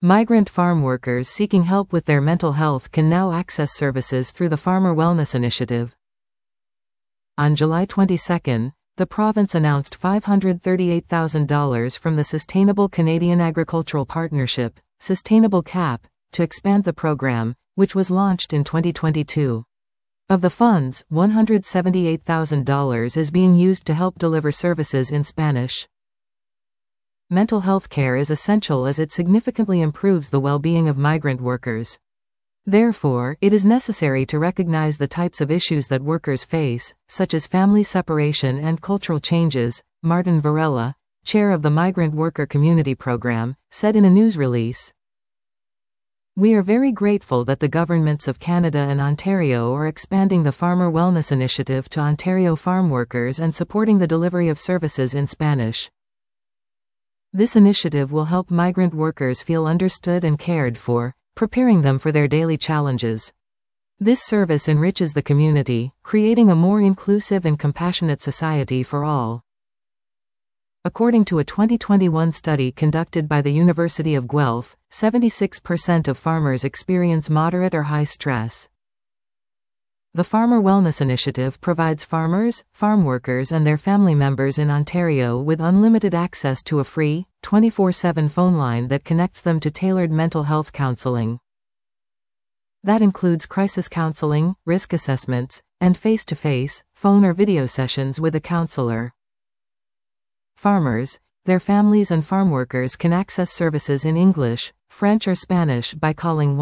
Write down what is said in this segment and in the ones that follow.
Migrant farm workers seeking help with their mental health can now access services through the Farmer Wellness Initiative. On July 22, the province announced $538,000 from the Sustainable Canadian Agricultural Partnership, Sustainable CAP, to expand the program, which was launched in 2022. Of the funds, $178,000 is being used to help deliver services in Spanish. Mental health care is essential as it significantly improves the well-being of migrant workers. Therefore, it is necessary to recognize the types of issues that workers face, such as family separation and cultural changes, Martin Varela, chair of the Migrant Worker Community Program, said in a news release. We are very grateful that the governments of Canada and Ontario are expanding the Farmer Wellness Initiative to Ontario farm workers and supporting the delivery of services in Spanish. This initiative will help migrant workers feel understood and cared for, preparing them for their daily challenges. This service enriches the community, creating a more inclusive and compassionate society for all. According to a 2021 study conducted by the University of Guelph, 76% of farmers experience moderate or high stress. The Farmer Wellness Initiative provides farmers, farm workers and their family members in Ontario with unlimited access to a free, 24/7 phone line that connects them to tailored mental health counseling. That includes crisis counseling, risk assessments, and face-to-face, phone or video sessions with a counselor. Farmers, their families and farm workers can access services in English, French or Spanish by calling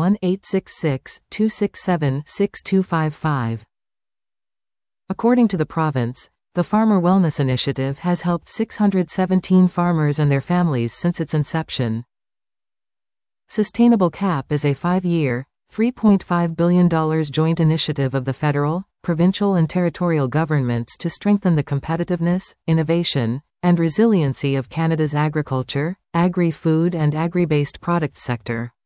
1-866-267-6255. According to the province, the Farmer Wellness Initiative has helped 617 farmers and their families since its inception. Sustainable CAP is a 5-year, $3.5 billion joint initiative of the federal, provincial and territorial governments to strengthen the competitiveness, innovation, and resiliency of Canada's agriculture, agri-food and agri-based products sector.